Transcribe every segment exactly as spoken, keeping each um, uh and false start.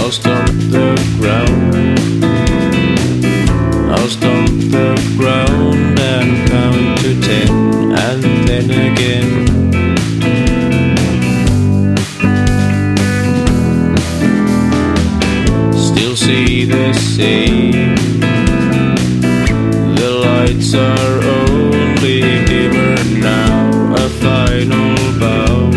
I'll stomp the ground. I'll stomp the ground and count to ten, and then again. Still see the same. The lights are only dimmer now. A final bow,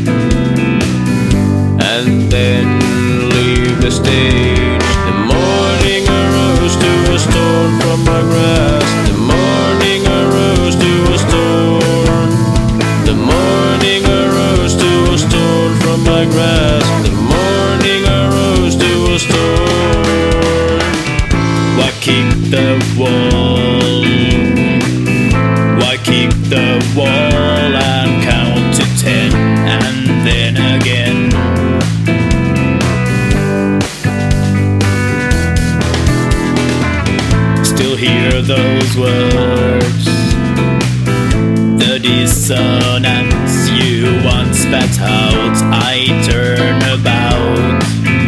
and then leave the stage. The morning arose to a storm from my grass. The morning arose to a storm. The morning arose to a storm from my grass. The morning arose to a storm. Why keep the wall? Why keep the wall and count to ten, and then again? Still hear those words, the dissonance you once spat out. I turn about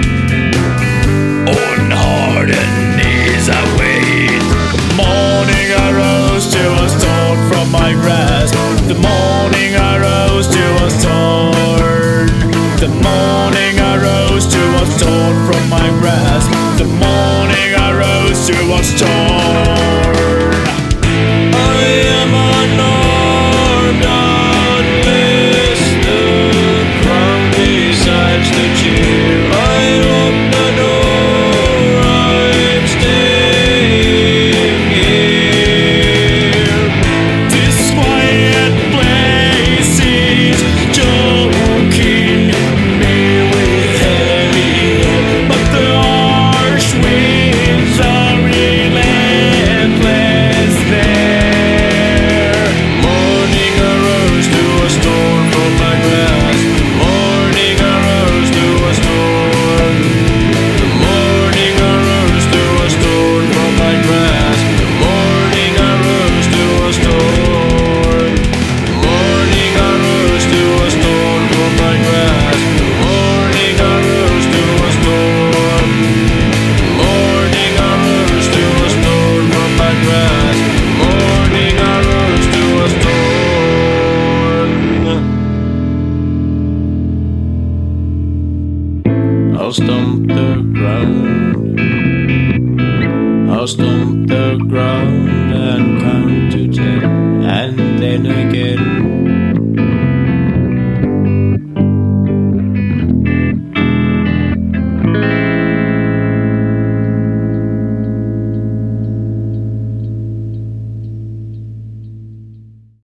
on hardened knees I wait. Morning arose to a storm from my grasp. The morning arose to a storm. The morning arose to a storm from my grasp. The morning arose to a storm. I am unarmed, unless the crown decides to cheer. I open the door, I'm staying here. This quiet place is choking me with heavy air, but the harsh winds are relentless there. Morning arose to a storm from my grasp. Morning arose to a storm. The morning arose to a storm from my grasp. The morning arose to a storm. The morning arose to a storm from my grasp. The morning arose to a storm. The morning arose to a storm from my grasp. The morning arose to a storm. I'll stomp the ground. I'll stomp the ground